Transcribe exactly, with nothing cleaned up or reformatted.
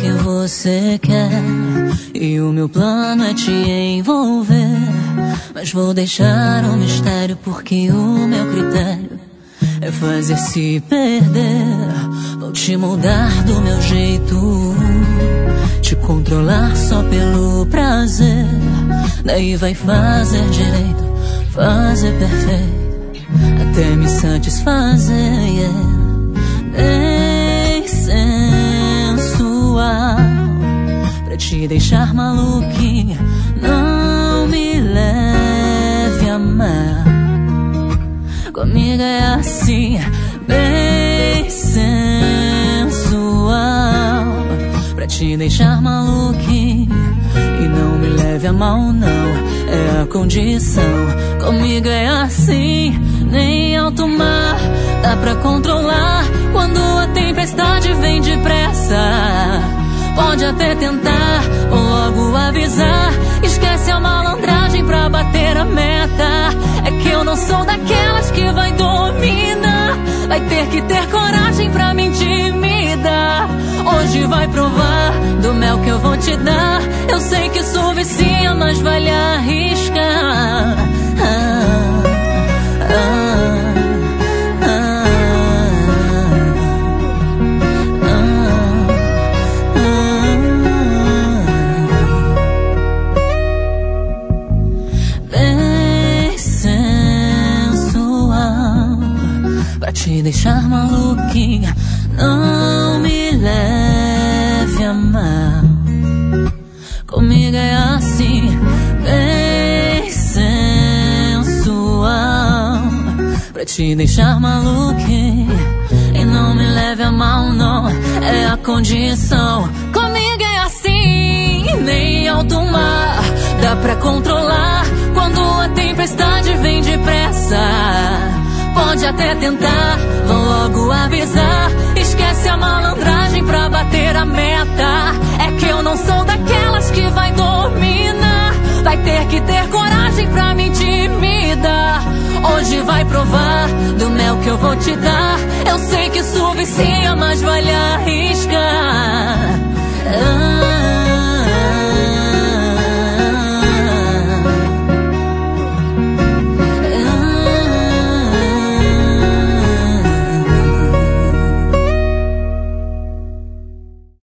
que você quer, e o meu plano é te envolver. Mas vou deixar um mistério, porque o meu critério é fazer se perder. Vou te moldar do meu jeito, te controlar só pelo prazer. Daí vai fazer direito, fazer perfeito, até me satisfazer, yeah. Bem sensual, pra te deixar maluquinha, não me leve a mal. Comigo é assim, bem sensual, pra te deixar maluquinha, e não me leve a mal não, é a condição. Comigo é assim, nem alto mar dá pra controlar, quando a tempestade vem depressa. Pode até tentar, ou logo avisar, esquece a malandragem pra bater a meta. É que eu não sou daquelas que vai dominar, vai ter que ter coragem pra me intimidar. Hoje vai provar do mel que eu vou te dar. Eu sei que isso vicia, mas vale arriscar. Ah, ah. Pra te deixar maluquinha, não me leve a mal. Comigo é assim, bem sensual, pra te deixar maluquinha, e não me leve a mal não, é a condição. Comigo é assim, nem alto mar dá pra controlar, quando a tempestade vem depressa. Pode até tentar, vão logo avisar, esquece a malandragem pra bater a meta. É que eu não sou daquelas que vai dominar, vai ter que ter coragem pra me intimidar. Hoje vai provar do mel que eu vou te dar. Eu sei que isso vicia, mas vale arriscar.